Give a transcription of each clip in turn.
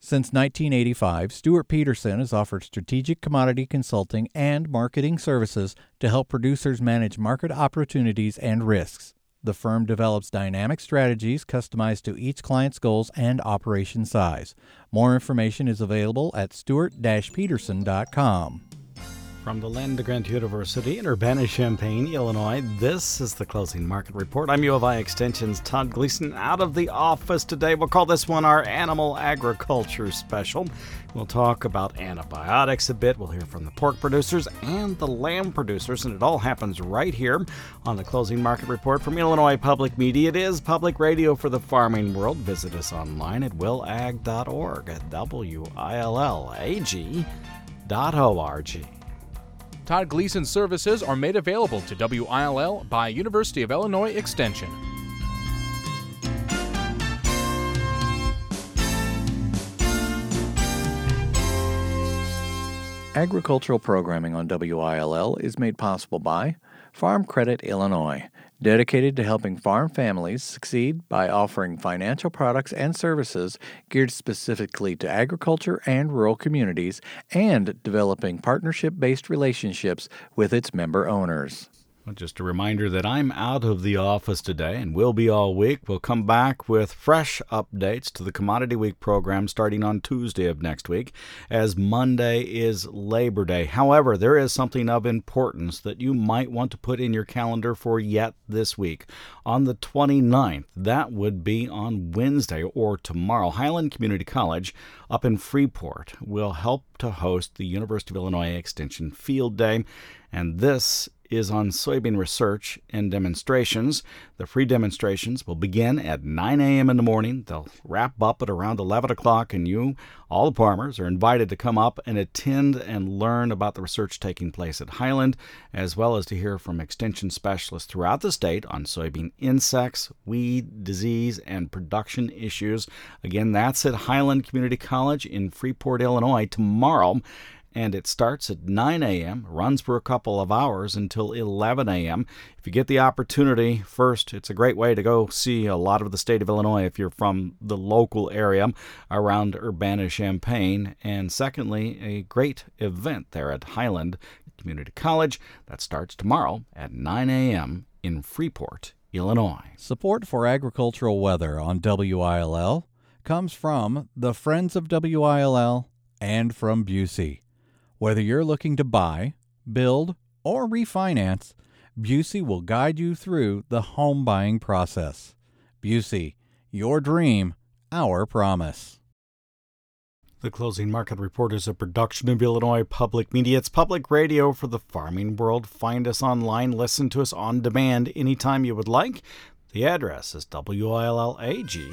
Since 1985, Stuart Peterson has offered strategic commodity consulting and marketing services to help producers manage market opportunities and risks. The firm develops dynamic strategies customized to each client's goals and operation size. More information is available at stuart-peterson.com. From the Land Grant University in Urbana-Champaign, Illinois, this is the Closing Market Report. I'm U of I Extension's Todd Gleason out of the office today. We'll call this one our Animal Agriculture Special. We'll talk about antibiotics a bit. We'll hear from the pork producers and the lamb producers, and it all happens right here on the Closing Market Report from Illinois Public Media. It is public radio for the farming world. Visit us online at willag.org, at willag.org. Todd Gleason services are made available to WILL by University of Illinois Extension. Agricultural programming on WILL is made possible by Farm Credit Illinois, dedicated to helping farm families succeed by offering financial products and services geared specifically to agriculture and rural communities and developing partnership-based relationships with its member owners. Just a reminder that I'm out of the office today and will be all week. We'll come back with fresh updates to the Commodity Week program starting on Tuesday of next week, as Monday is Labor Day. However, there is something of importance that you might want to put in your calendar for yet this week. On the 29th, that would be on Wednesday or tomorrow, Highland Community College up in Freeport will help to host the University of Illinois Extension Field Day, and this is on soybean research and demonstrations. The free demonstrations will begin at 9 a.m. in the morning. They'll wrap up at around 11 o'clock, and you, all the farmers, are invited to come up and attend and learn about the research taking place at Highland, as well as to hear from extension specialists throughout the state on soybean insects, weed, disease, and production issues. Again, that's at Highland Community College in Freeport, Illinois, tomorrow. And it starts at 9 a.m., runs for a couple of hours until 11 a.m. If you get the opportunity, first, it's a great way to go see a lot of the state of Illinois if you're from the local area around Urbana-Champaign. And secondly, a great event there at Highland Community College that starts tomorrow at 9 a.m. in Freeport, Illinois. Support for agricultural weather on WILL comes from the Friends of WILL and from Busey. Whether you're looking to buy, build, or refinance, Busey will guide you through the home buying process. Busey, your dream, our promise. The Closing Market Report is a production of Illinois Public Media. It's public radio for the farming world. Find us online, listen to us on demand anytime you would like. The address is willag.org.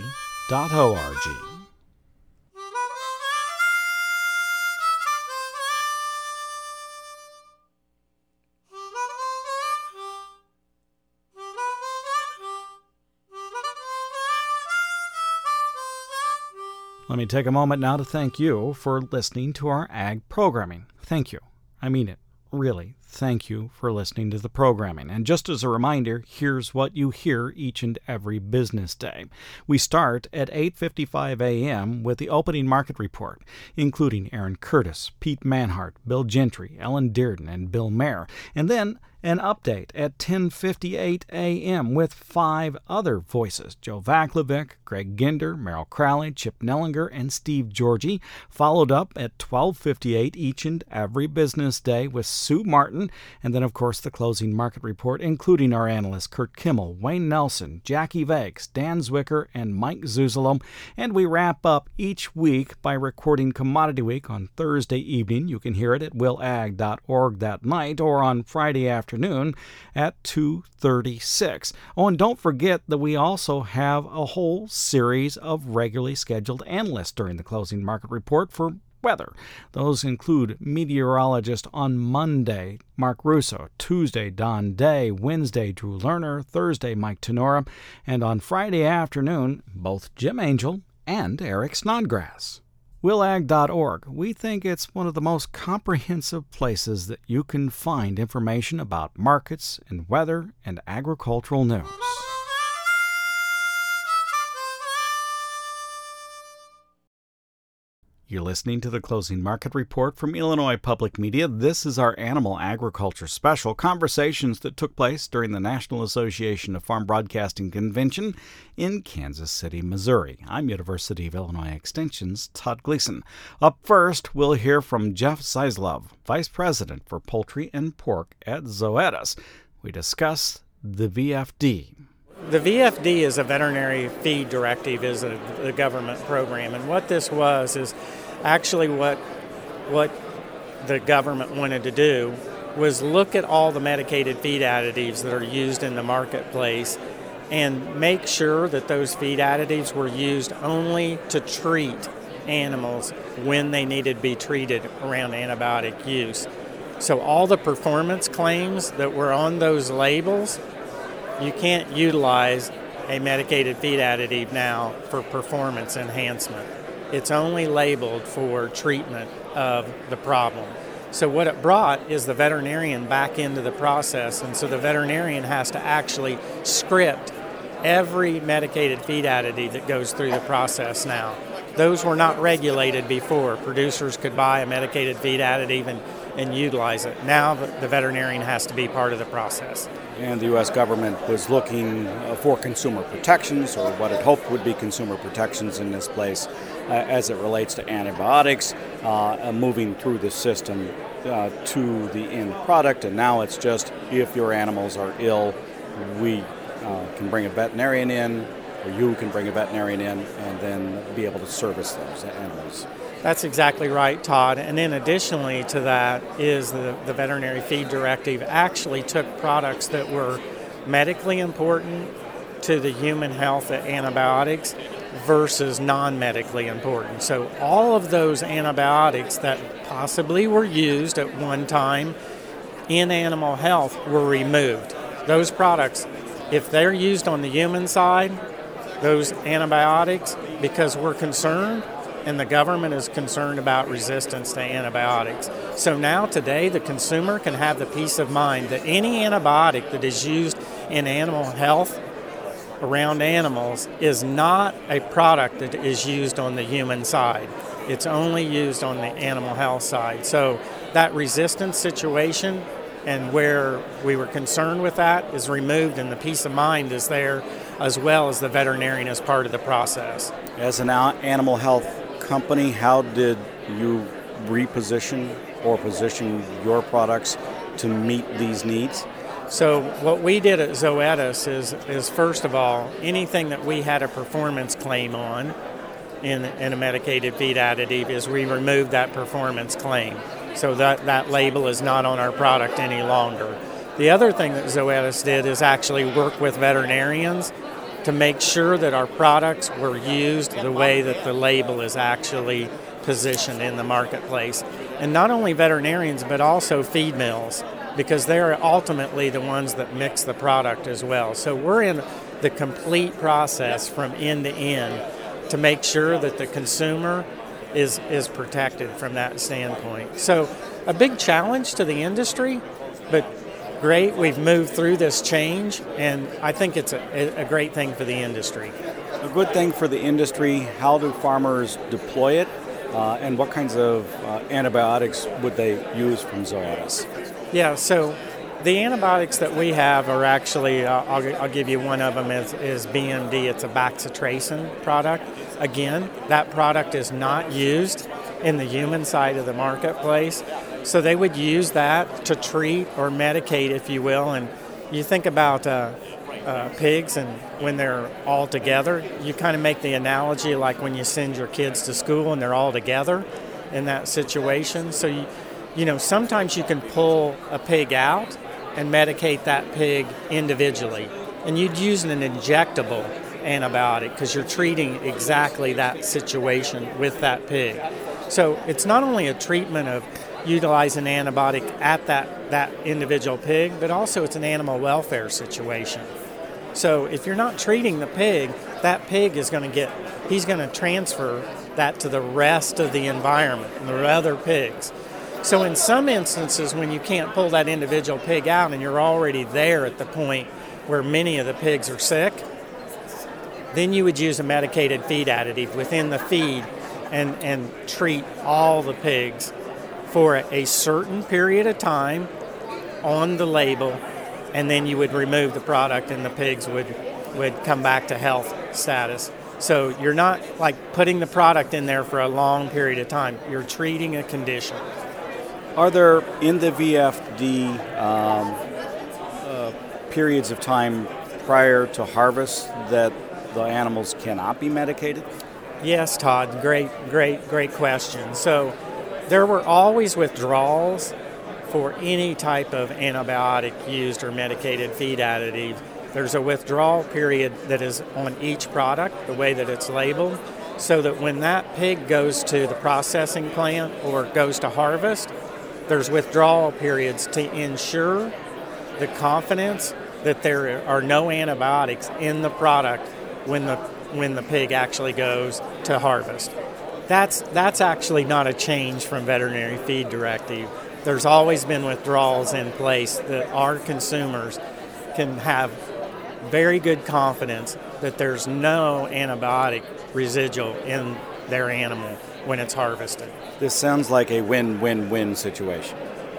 Let me take a moment now to thank you for listening to our ag programming. Thank you. I mean it. Really, thank you for listening to the programming. And just as a reminder, here's what you hear each and every business day. We start at 8:55 a.m. with the opening market report, including Aaron Curtis, Pete Manhart, Bill Gentry, Ellen Dearden, and Bill Mayer. And then an update at 10:58 a.m. with 5 other voices: Joe Vaklovic, Greg Ginder, Merrill Crowley, Chip Nellinger, and Steve Georgie, followed up at 12:58 each and every business day with Sue Martin, and then, of course, the closing market report, including our analysts Kurt Kimmel, Wayne Nelson, Jackie Vakes, Dan Zwicker, and Mike Zuzolo. And we wrap up each week by recording Commodity Week on Thursday evening. You can hear it at willag.org that night or on Friday afternoon at 2:36. Oh, and don't forget that we also have a whole series of regularly scheduled analysts during the closing market report for weather. Those include meteorologist on Monday, Mark Russo, Tuesday, Don Day, Wednesday, Drew Lerner, Thursday, Mike Tenora, and on Friday afternoon, both Jim Angel and Eric Snodgrass. willag.org. We think it's one of the most comprehensive places that you can find information about markets and weather and agricultural news. You're listening to the Closing Market Report from Illinois Public Media. This is our Animal Agriculture Special, conversations that took place during the National Association of Farm Broadcasting Convention in Kansas City, Missouri. I'm University of Illinois Extension's Todd Gleason. Up first, we'll hear from Jeff Zeislov, Vice President for Poultry and Pork at Zoetis. We discuss the VFD. The VFD is a veterinary feed directive, is a government program, and what this was is actually what the government wanted to do was look at all the medicated feed additives that are used in the marketplace and make sure that those feed additives were used only to treat animals when they needed to be treated around antibiotic use. So all the performance claims that were on those labels, you can't utilize a medicated feed additive now for performance enhancement. It's only labeled for treatment of the problem. So what it brought is the veterinarian back into the process, and so the veterinarian has to actually script every medicated feed additive that goes through the process now. Those were not regulated before. Producers could buy a medicated feed additive and utilize it. Now the veterinarian has to be part of the process. And the U.S. government was looking for consumer protections, or what it hoped would be consumer protections in this place as it relates to antibiotics, moving through the system to the end product. And now it's just, if your animals are ill, we can bring a veterinarian in, or you can bring a veterinarian in, and then be able to service those animals. That's exactly right, Todd. And then additionally to that is the veterinary feed directive actually took products that were medically important to the human health antibiotics versus non-medically important. So all of those antibiotics that possibly were used at one time in animal health were removed. Those products, if they're used on the human side, those antibiotics, because we're concerned, and the government is concerned about resistance to antibiotics. So now today the consumer can have the peace of mind that any antibiotic that is used in animal health around animals is not a product that is used on the human side. It's only used on the animal health side. So that resistance situation and where we were concerned with that is removed, and the peace of mind is there, as well as the veterinarian as part of the process. As an animal health company, how did you reposition or position your products to meet these needs? So what we did at Zoetis is first of all, anything that we had a performance claim on in a medicated feed additive is we removed that performance claim. So that label is not on our product any longer. The other thing that Zoetis did is actually work with veterinarians to make sure that our products were used the way that the label is actually positioned in the marketplace. And not only veterinarians, but also feed mills, because they're ultimately the ones that mix the product as well. So we're in the complete process from end to end to make sure that the consumer is protected from that standpoint. So a big challenge to the industry, but great, we've moved through this change, and I think it's a great thing for the industry. A good thing for the industry. How do farmers deploy it, and what kinds of antibiotics would they use from Zoetis? Yeah, so the antibiotics that we have are actually, I'll give you one of them, is BMD. It's a bacitracin product. Again, that product is not used in the human side of the marketplace. So they would use that to treat or medicate, if you will. And you think about pigs, and when they're all together, you kind of make the analogy like when you send your kids to school and they're all together in that situation. So, you know, sometimes you can pull a pig out and medicate that pig individually. And you'd use an injectable antibiotic because you're treating exactly that situation with that pig. So it's not only a treatment of utilize an antibiotic at that individual pig, but also it's an animal welfare situation. So if you're not treating the pig, that pig is going to he's going to transfer that to the rest of the environment and the other pigs. So in some instances, when you can't pull that individual pig out and you're already there at the point where many of the pigs are sick, then you would use a medicated feed additive within the feed and treat all the pigs for a certain period of time on the label, and then you would remove the product and the pigs would come back to health status. So you're not like putting the product in there for a long period of time. You're treating a condition. Are there, in the VFD, periods of time prior to harvest that the animals cannot be medicated? Yes, Todd, great question. So there were always withdrawals for any type of antibiotic used or medicated feed additive. There's a withdrawal period that is on each product, the way that it's labeled, so that when that pig goes to the processing plant or goes to harvest, there's withdrawal periods to ensure the confidence that there are no antibiotics in the product when the pig actually goes to harvest. That's actually not a change from veterinary feed directive. There's always been withdrawals in place that our consumers can have very good confidence that there's no antibiotic residual in their animal when it's harvested. This sounds like a win-win-win situation.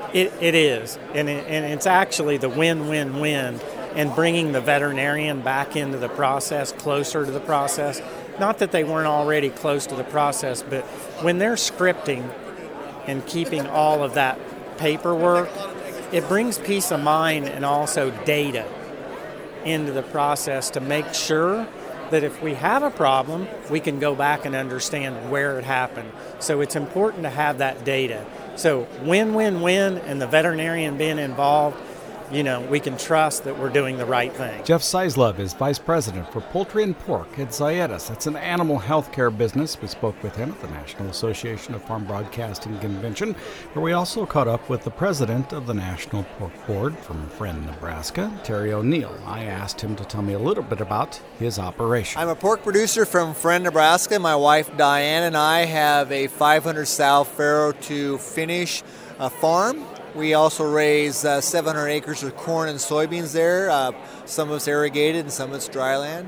It is, and it's actually the win-win-win, and bringing the veterinarian back into the process, closer to the process. Not that they weren't already close to the process, but when they're scripting and keeping all of that paperwork, it brings peace of mind and also data into the process to make sure that if we have a problem, we can go back and understand where it happened. So it's important to have that data. So win-win-win, and the veterinarian being involved, we can trust that we're doing the right thing. Jeff Seislove is Vice President for Poultry and Pork at Zoetis. That's an animal health care business. We spoke with him at the National Association of Farm Broadcasting Convention, where we also caught up with the President of the National Pork Board from Friend, Nebraska, Terry O'Neill. I asked him to tell me a little bit about his operation. I'm a pork producer from Friend, Nebraska. My wife Diane and I have a 500 sow farrow to finish farm. We also raise 700 acres of corn and soybeans there. Some of it's irrigated and some of it's dry land.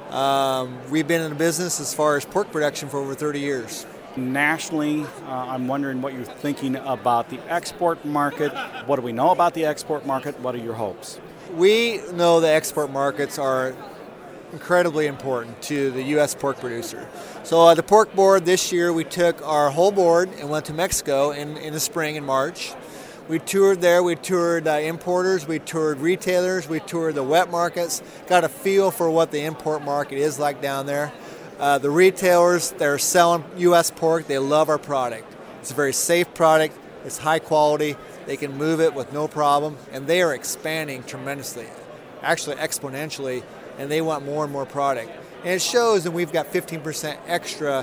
We've been in the business as far as pork production for over 30 years. Nationally, I'm wondering what you're thinking about the export market. What do we know about the export market? What are your hopes? We know the export markets are incredibly important to the U.S. pork producer. So the pork board this year, we took our whole board and went to Mexico in the spring, in March. We toured there, we toured importers, we toured retailers, we toured the wet markets, got a feel for what the import market is like down there. The retailers that are selling U.S. pork, they love our product. It's a very safe product, it's high quality, they can move it with no problem, and they are expanding tremendously, actually exponentially, and they want more and more product. And it shows that we've got 15% extra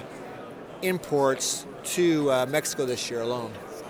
imports to Mexico this year alone.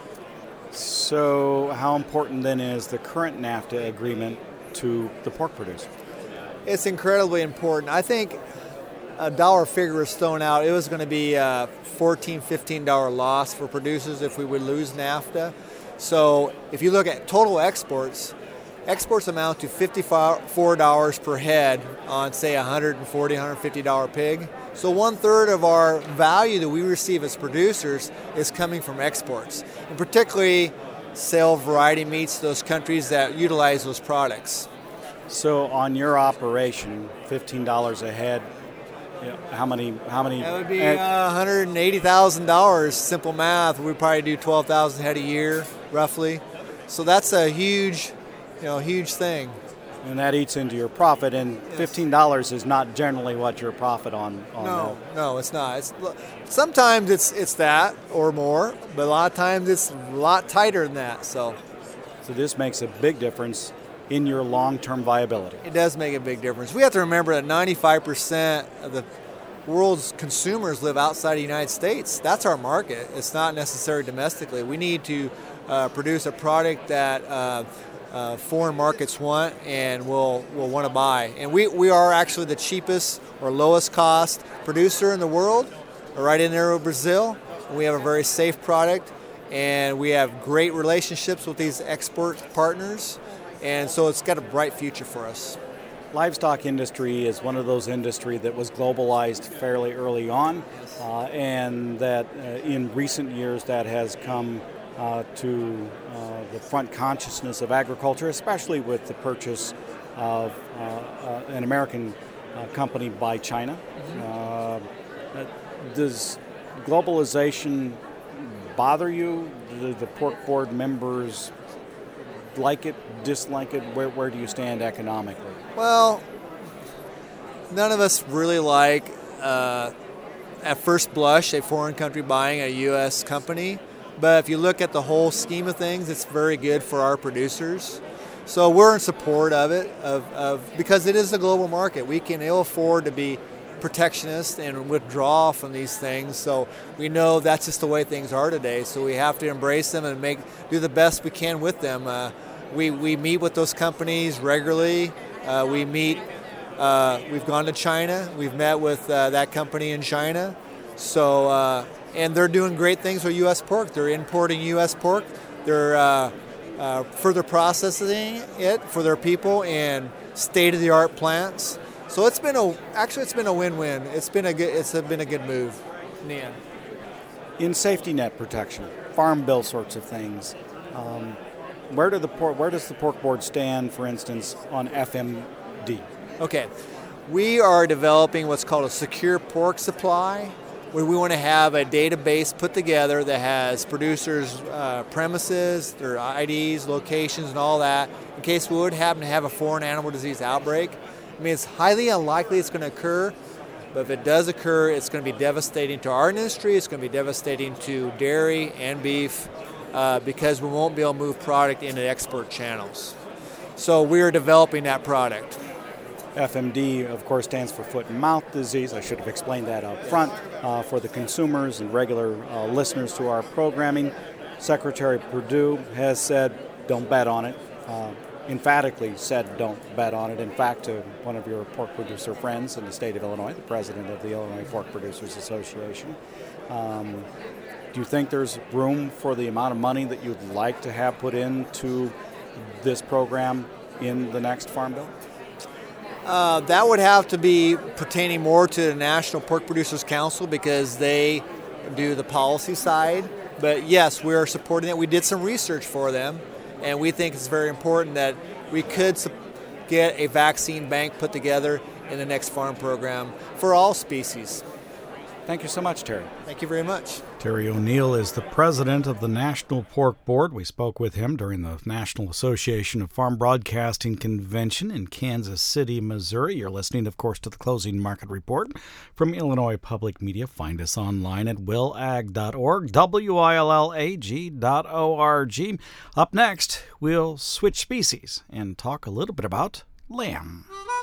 So how important then is the current NAFTA agreement to the pork producer? It's incredibly important. I think a dollar figure was thrown out. It was going to be a $14, $15 loss for producers if we would lose NAFTA. So if you look at total exports amount to $54 per head on, say, a $140, $150 pig. So 1/3 of our value that we receive as producers is coming from exports, and particularly sale variety meats to those countries that utilize those products. So on your operation, $15 a head, how many? That would be $180,000. Simple math. We probably do 12,000 head a year, roughly. So that's a huge thing. And that eats into your profit, and $15 is not generally what your profit on No, it's not. Sometimes it's that or more, but a lot of times it's a lot tighter than that. So this makes a big difference in your long-term viability. It does make a big difference. We have to remember that 95% of the world's consumers live outside the United States. That's our market. It's not necessarily domestically. We need to produce a product that foreign markets want and will want to buy. And we are actually the cheapest or lowest cost producer in the world, right in there with Brazil. We have a very safe product, and we have great relationships with these export partners, and so it's got a bright future for us. livestock industry is one of those industries that was globalized fairly early on, and that in recent years that has come to the front consciousness of agriculture, especially with the purchase of an American company by China. Does globalization bother you? Do the pork board members like it, dislike it? Where do you stand economically? Well, none of us really like, at first blush, a foreign country buying a U.S. company. But if you look at the whole scheme of things, it's very good for our producers. So we're in support of it, because it is a global market. We can ill afford to be protectionist and withdraw from these things. So we know that's just the way things are today. So we have to embrace them and do the best we can with them. We meet with those companies regularly. We've gone to China. We've met with that company in China. So and they're doing great things with U.S. pork. They're importing U.S. pork. They're further processing it for their people in state-of-the-art plants. So it's been a win-win. It's been a good move in the end. In safety net protection, farm bill sorts of things, where does the pork board stand, for instance, on FMD? Okay, we are developing what's called a secure pork supply, where we want to have a database put together that has producers' premises, their IDs, locations, and all that, in case we would happen to have a foreign animal disease outbreak. I mean, it's highly unlikely it's going to occur, but if it does occur, it's going to be devastating to our industry. It's going to be devastating to dairy and beef, because we won't be able to move product into export channels. So we're developing that product. FMD, of course, stands for foot and mouth disease. I should have explained that up front for the consumers and regular listeners to our programming. Secretary Perdue has said, don't bet on it. Emphatically said, don't bet on it. In fact, to one of your pork producer friends in the state of Illinois, the president of the Illinois Pork Producers Association. Do you think there's room for the amount of money that you'd like to have put into this program in the next Farm Bill? That would have to be pertaining more to the National Pork Producers Council, because they do the policy side. But yes, we are supporting it. We did some research for them, and we think it's very important that we could get a vaccine bank put together in the next farm program for all species. Thank you so much, Terry. Thank you very much. Terry O'Neill is the president of the National Pork Board. We spoke with him during the National Association of Farm Broadcasting Convention in Kansas City, Missouri. You're listening, of course, to the Closing Market Report from Illinois Public Media. Find us online at willag.org, willag.org. Up next, we'll switch species and talk a little bit about lamb.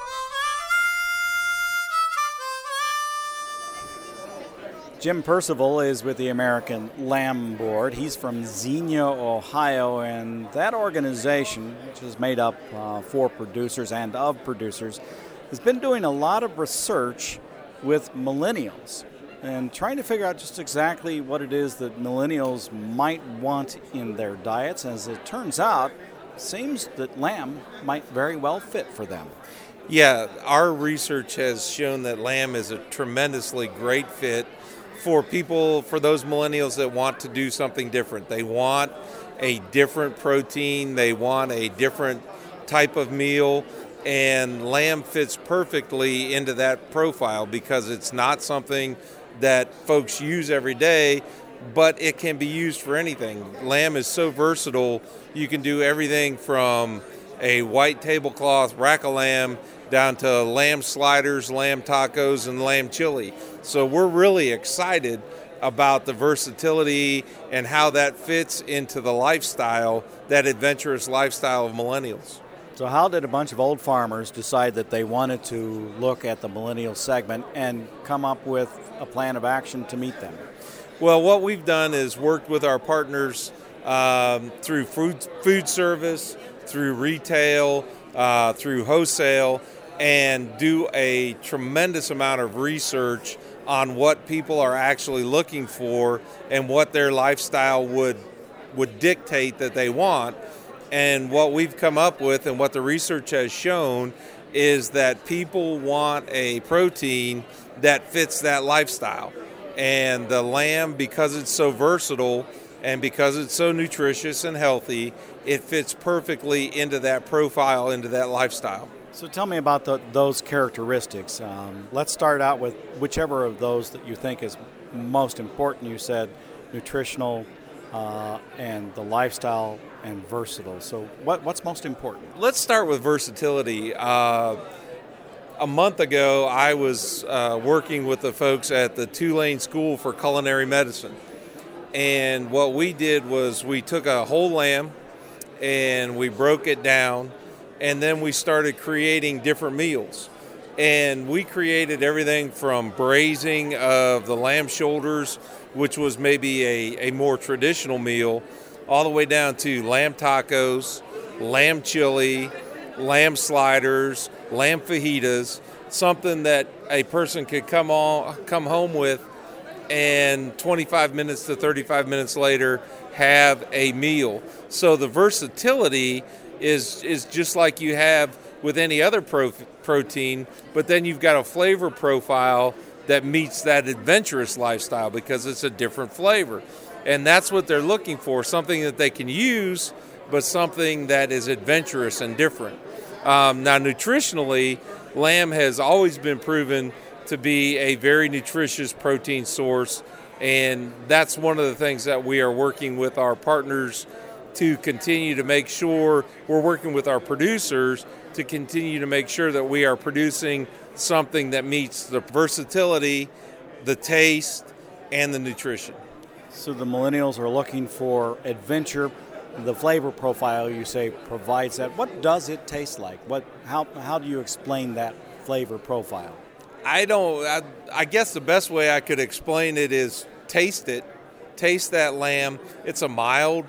Jim Percival is with the American Lamb Board. He's from Xenia, Ohio, and that organization, which is made up for producers and of producers, has been doing a lot of research with millennials and trying to figure out just exactly what it is that millennials might want in their diets. As it turns out, it seems that lamb might very well fit for them. Yeah, our research has shown that lamb is a tremendously great fit for those millennials that want to do something different. They want a different protein, they want a different type of meal, and lamb fits perfectly into that profile because it's not something that folks use every day, but it can be used for anything. Lamb is so versatile, you can do everything from a white tablecloth rack of lamb down to lamb sliders, lamb tacos, and lamb chili. So we're really excited about the versatility and how that fits into the lifestyle, that adventurous lifestyle of millennials. So how did a bunch of old farmers decide that they wanted to look at the millennial segment and come up with a plan of action to meet them? Well, what we've done is worked with our partners through food service, through retail, through wholesale, and do a tremendous amount of research on what people are actually looking for and what their lifestyle would dictate that they want. And what we've come up with and what the research has shown is that people want a protein that fits that lifestyle. And the lamb, because it's so versatile and because it's so nutritious and healthy, it fits perfectly into that profile, into that lifestyle. So tell me about those characteristics. Let's start out with whichever of those that you think is most important. You said nutritional and the lifestyle and versatile. So what's most important? Let's start with versatility. A month ago, I was working with the folks at the Tulane School for Culinary Medicine. And what we did was we took a whole lamb and we broke it down, and then we started creating different meals. And we created everything from braising of the lamb shoulders, which was maybe a more traditional meal, all the way down to lamb tacos, lamb chili, lamb sliders, lamb fajitas, something that a person could come home with and 25 minutes to 35 minutes later have a meal. So the versatility is just like you have with any other protein, but then you've got a flavor profile that meets that adventurous lifestyle because it's a different flavor. And that's what they're looking for, something that they can use, but something that is adventurous and different. Now, nutritionally, lamb has always been proven to be a very nutritious protein source, and that's one of the things that we are working with our partners to continue to make sure. We're working with our producers to continue to make sure that we are producing something that meets the versatility, the taste, and the nutrition. So the millennials are looking for adventure. The flavor profile, you say, provides that. What does it taste like? How do you explain that flavor profile? I guess the best way I could explain it is taste it. Taste that lamb. It's a mild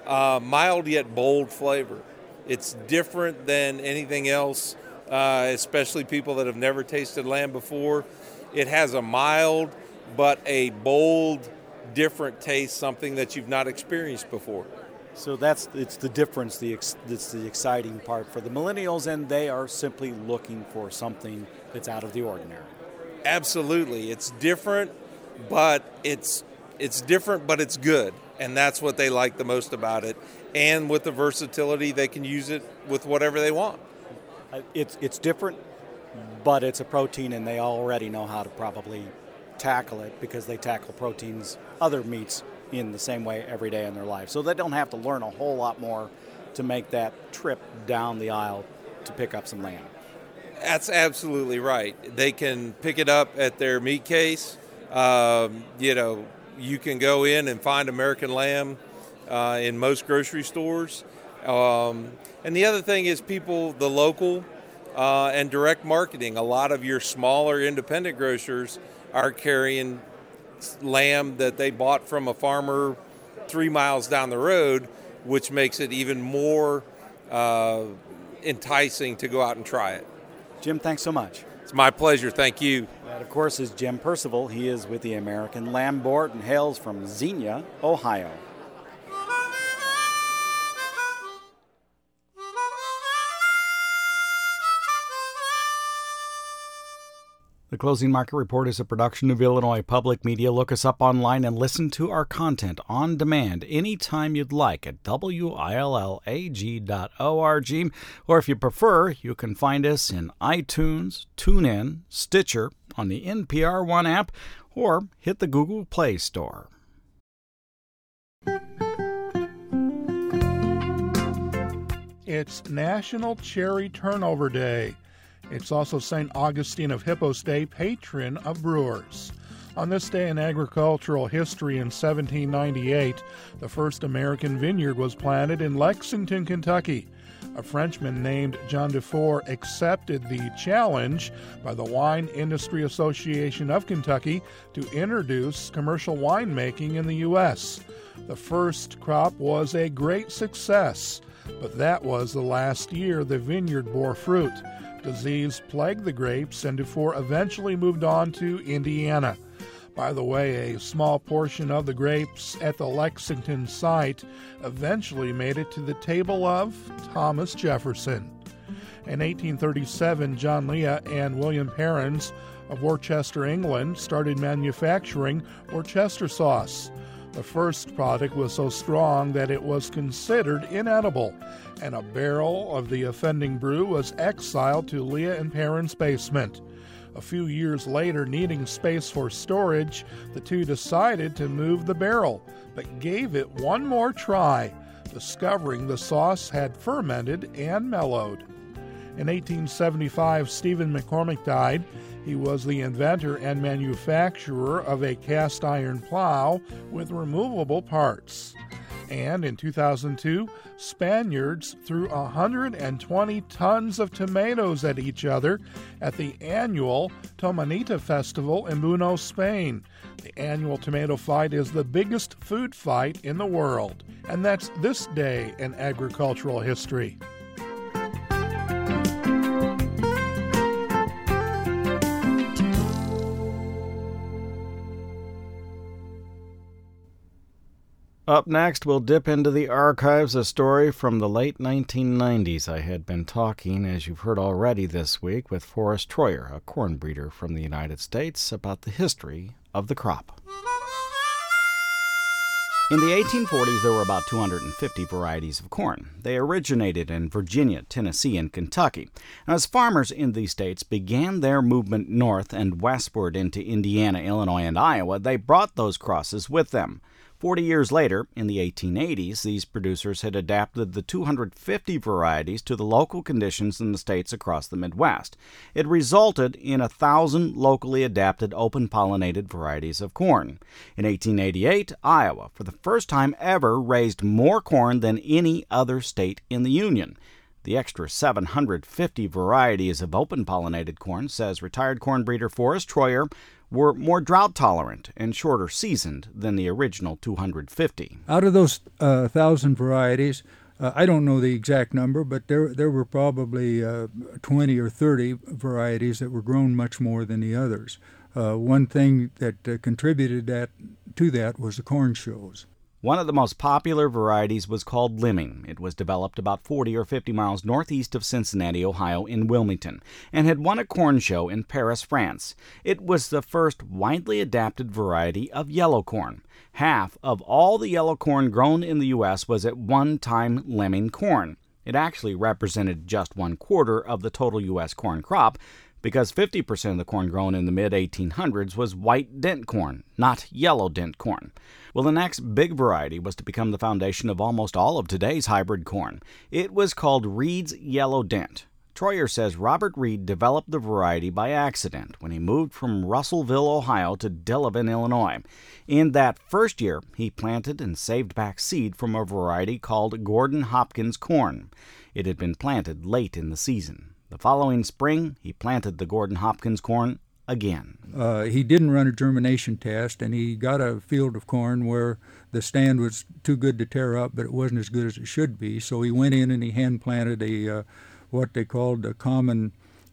yet bold flavor. It's different than anything else, especially people that have never tasted lamb before. It has a mild but a bold, different taste, something that you've not experienced before. So it's the difference, it's the exciting part for the millennials, and they are simply looking for something that's out of the ordinary. Absolutely. It's different, but it's different, but it's good. And that's what they like the most about it. And with the versatility, they can use it with whatever they want. It's different, but it's a protein, and they already know how to probably tackle it because they tackle proteins, other meats, in the same way every day in their life. So they don't have to learn a whole lot more to make that trip down the aisle to pick up some lamb. That's absolutely right. They can pick it up at their meat case. You can go in and find American lamb in most grocery stores. And the other thing is the local and direct marketing. A lot of your smaller independent grocers are carrying lamb that they bought from a farmer 3 miles down the road, which makes it even more enticing to go out and try it. Jim, thanks so much. It's my pleasure. Thank you. That, of course, is Jim Percival. He is with the American Lamb Board and hails from Xenia, Ohio. The Closing Market Report is a production of Illinois Public Media. Look us up online and listen to our content on demand anytime you'd like at willag.org. Or if you prefer, you can find us in iTunes, TuneIn, Stitcher, on the NPR One app, or hit the Google Play Store. It's National Cherry Turnover Day. It's also St. Augustine of Hippo's Day, patron of brewers. On this day in agricultural history in 1798, the first American vineyard was planted in Lexington, Kentucky. A Frenchman named John Dufour accepted the challenge by the Wine Industry Association of Kentucky to introduce commercial winemaking in the U.S. The first crop was a great success, but that was the last year the vineyard bore fruit. Disease plagued the grapes, and Dufour eventually moved on to Indiana. By the way, a small portion of the grapes at the Lexington site eventually made it to the table of Thomas Jefferson. In 1837, John Leah and William Perrins of Worcester, England, started manufacturing Worcester sauce. The first product was so strong that it was considered inedible, and a barrel of the offending brew was exiled to Leah and Perrins' basement. A few years later, needing space for storage, the two decided to move the barrel, but gave it one more try, discovering the sauce had fermented and mellowed. In 1875, Stephen McCormick died. He was the inventor and manufacturer of a cast iron plow with removable parts. And in 2002, Spaniards threw 120 tons of tomatoes at each other at the annual Tomanita Festival in Buenos, Spain. The annual tomato fight is the biggest food fight in the world. And that's this day in agricultural history. Up next, we'll dip into the archives, a story from the late 1990s. I had been talking, as you've heard already this week, with Forrest Troyer, a corn breeder from the United States, about the history of the crop. In the 1840s, there were about 250 varieties of corn. They originated in Virginia, Tennessee, and Kentucky. And as farmers in these states began their movement north and westward into Indiana, Illinois, and Iowa, they brought those crosses with them. 40 years later, in the 1880s, these producers had adapted the 250 varieties to the local conditions in the states across the Midwest. It resulted in 1,000 locally adapted open-pollinated varieties of corn. In 1888, Iowa, for the first time ever, raised more corn than any other state in the Union. The extra 750 varieties of open-pollinated corn, says retired corn breeder Forrest Troyer, were more drought-tolerant and shorter seasoned than the original 250. Out of those 1,000 varieties, I don't know the exact number, but there were probably 20 or 30 varieties that were grown much more than the others. One thing that contributed to that was the corn shows. One of the most popular varieties was called Lemming. It was developed about 40 or 50 miles northeast of Cincinnati, Ohio, in Wilmington, and had won a corn show in Paris, France. It was the first widely adapted variety of yellow corn. Half of all the yellow corn grown in the U.S. was at one time Lemming corn. It actually represented just 1/4 of the total U.S. corn crop, because 50% of the corn grown in the mid-1800s was white dent corn, not yellow dent corn. Well, the next big variety was to become the foundation of almost all of today's hybrid corn. It was called Reed's Yellow Dent. Troyer says Robert Reed developed the variety by accident when he moved from Russellville, Ohio to Delavan, Illinois. In that first year, he planted and saved back seed from a variety called Gordon Hopkins corn. It had been planted late in the season. The following spring, he planted the Gordon Hopkins corn again. He didn't run a germination test, and he got a field of corn where the stand was too good to tear up, but it wasn't as good as it should be. So he went in and he hand-planted what they called a common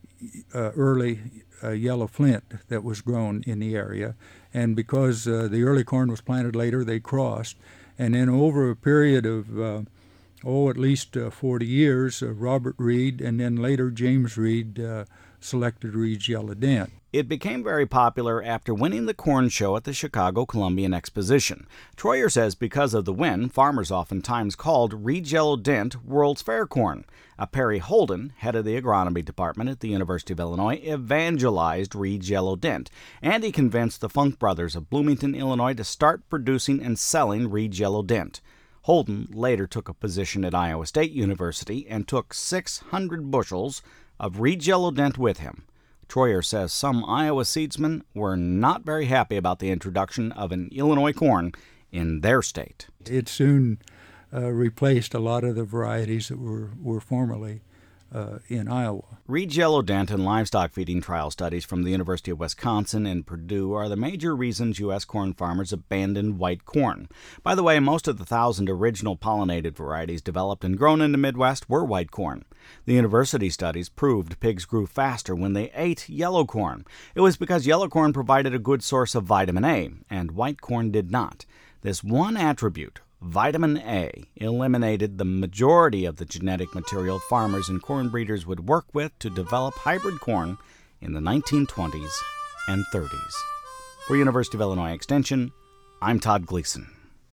early yellow flint that was grown in the area. And because the early corn was planted later, they crossed. And then over a period of at least 40 years, Robert Reed and then later James Reed selected Reed's Yellow Dent. It became very popular after winning the corn show at the Chicago Columbian Exposition. Troyer says because of the win, farmers oftentimes called Reed's Yellow Dent World's Fair corn. Perry Holden, head of the agronomy department at the University of Illinois, evangelized Reed's Yellow Dent, and he convinced the Funk brothers of Bloomington, Illinois, to start producing and selling Reed's Yellow Dent. Holden later took a position at Iowa State University and took 600 bushels of Reed's Yellow Dent with him. Troyer says some Iowa seedsmen were not very happy about the introduction of an Illinois corn in their state. It soon replaced a lot of the varieties that were formerly in Iowa. Reed's Yellow Dent and livestock feeding trial studies from the University of Wisconsin and Purdue are the major reasons U.S. corn farmers abandoned white corn. By the way, most of the 1,000 original pollinated varieties developed and grown in the Midwest were white corn. The university studies proved pigs grew faster when they ate yellow corn. It was because yellow corn provided a good source of vitamin A, and white corn did not. This one attribute, vitamin A eliminated the majority of the genetic material farmers and corn breeders would work with to develop hybrid corn in the 1920s and 30s. For University of Illinois Extension, I'm Todd Gleason.